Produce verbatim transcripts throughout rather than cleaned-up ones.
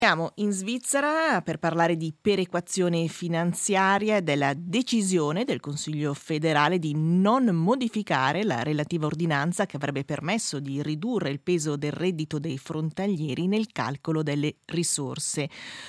Siamo in Svizzera per parlare di perequazione finanziaria e della decisione del Consiglio federale di non modificare la relativa ordinanza che avrebbe permesso di ridurre il peso del reddito dei frontalieri nel calcolo delle risorse.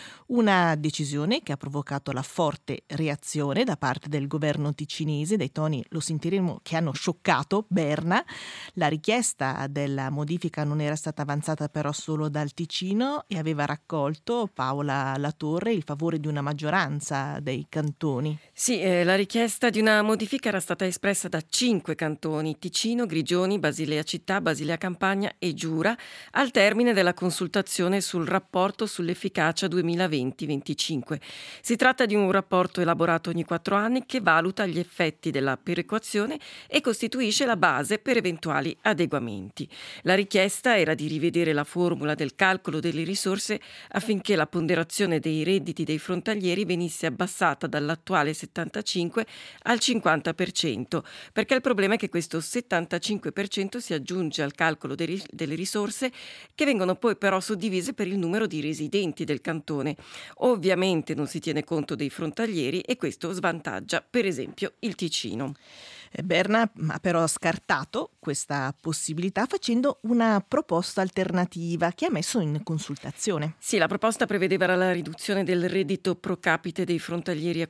Una decisione che ha provocato la forte reazione da parte del governo ticinese, dai toni, lo sentiremo, che hanno scioccato Berna. La richiesta della modifica non era stata avanzata però solo dal Ticino e aveva raccolto, Paola Latorre, il favore di una maggioranza dei cantoni. Sì, eh, la richiesta di una modifica era stata espressa da cinque cantoni: Ticino, Grigioni, Basilea Città, Basilea Campania e Giura, al termine della consultazione sul rapporto sull'efficacia duemilaventi venticinque. Si tratta di un rapporto elaborato ogni quattro anni che valuta gli effetti della perequazione e costituisce la base per eventuali adeguamenti. La richiesta era di rivedere la formula del calcolo delle risorse affinché la ponderazione dei redditi dei frontalieri venisse abbassata dall'attuale settantacinque al cinquanta per cento, perché il problema è che questo settantacinque per cento si aggiunge al calcolo dei ris- delle risorse, che vengono poi però suddivise per il numero di residenti del cantone. Ovviamente non si tiene conto dei frontalieri e questo svantaggia per esempio il Ticino. Berna ha però scartato questa possibilità facendo una proposta alternativa che ha messo in consultazione. Sì, la proposta prevedeva la riduzione del reddito pro capite dei frontalieri a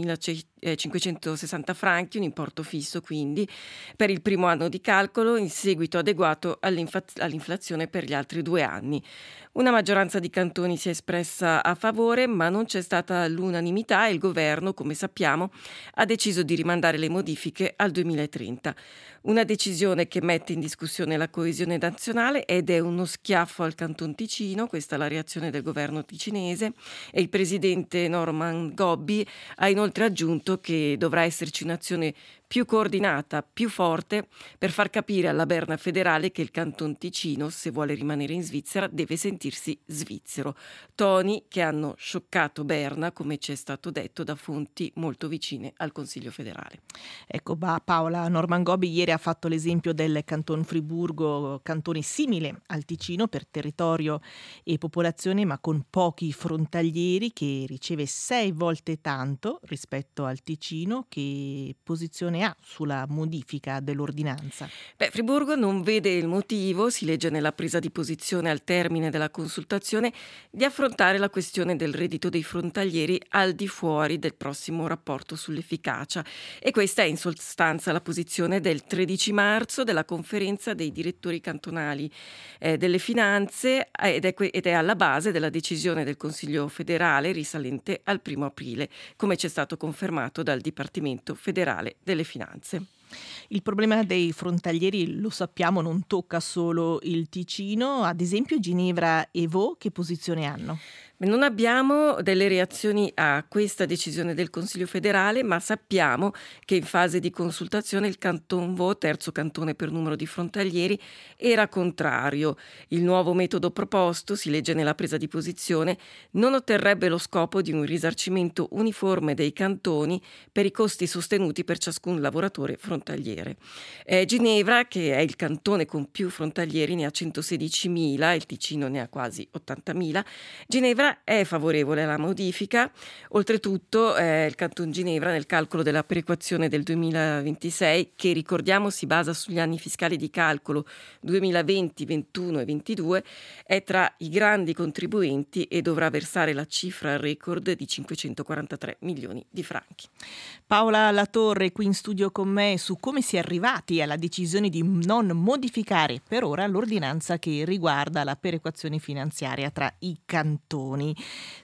quattromilacinquecentosessanta franchi, un importo fisso quindi, per il primo anno di calcolo, in seguito adeguato all'infla- all'inflazione per gli altri due anni. Una maggioranza di cantoni si è espressa a favore, ma non c'è stata l'unanimità e il governo, come sappiamo, ha deciso di rimandare le modifiche al duemilatrenta. Una decisione che mette in discussione la coesione nazionale ed è uno schiaffo al Canton Ticino. Questa è la reazione del governo ticinese, e il presidente Norman Gobbi ha inoltre aggiunto che dovrà esserci un'azione più coordinata, più forte, per far capire alla Berna federale che il Canton Ticino, se vuole rimanere in Svizzera, deve sentirsi svizzero. Toni che hanno scioccato Berna, come ci è stato detto da fonti molto vicine al Consiglio federale. Ecco, bah, Paola, Norman Gobbi ieri ha fatto l'esempio del Canton Friburgo, cantone simile al Ticino per territorio e popolazione, ma con pochi frontalieri, che riceve sei volte tanto rispetto al Ticino. Che posizione ha sulla modifica dell'ordinanza? Beh, Friburgo non vede il motivo, si legge nella presa di posizione al termine della consultazione, di affrontare la questione del reddito dei frontalieri al di fuori del prossimo rapporto sull'efficacia. E questa è in sostanza la posizione del tredici marzo della conferenza dei direttori cantonali eh, delle finanze ed è, que- ed è alla base della decisione del Consiglio federale risalente al primo aprile, come ci è stato confermato dal Dipartimento federale delle finanze. Il problema dei frontalieri, lo sappiamo, non tocca solo il Ticino. Ad esempio Ginevra e Vaud che posizione hanno? Non abbiamo delle reazioni a questa decisione del Consiglio federale, ma sappiamo che in fase di consultazione il Canton Vaud, terzo cantone per numero di frontalieri, era contrario. Il nuovo metodo proposto, si legge nella presa di posizione, non otterrebbe lo scopo di un risarcimento uniforme dei cantoni per i costi sostenuti per ciascun lavoratore frontaliere. Eh, Ginevra, che è il cantone con più frontalieri, ne ha centosedicimila, il Ticino ne ha quasi ottantamila. Ginevra è favorevole alla modifica. Oltretutto eh, il Canton Ginevra, nel calcolo della perequazione del duemilaventisei, che ricordiamo si basa sugli anni fiscali di calcolo duemilaventi, ventuno e ventidue, è tra i grandi contribuenti e dovrà versare la cifra record di cinquecentoquarantatré milioni di franchi. Paola Latorre qui in studio con me su come si è arrivati alla decisione di non modificare per ora l'ordinanza che riguarda la perequazione finanziaria tra i cantoni.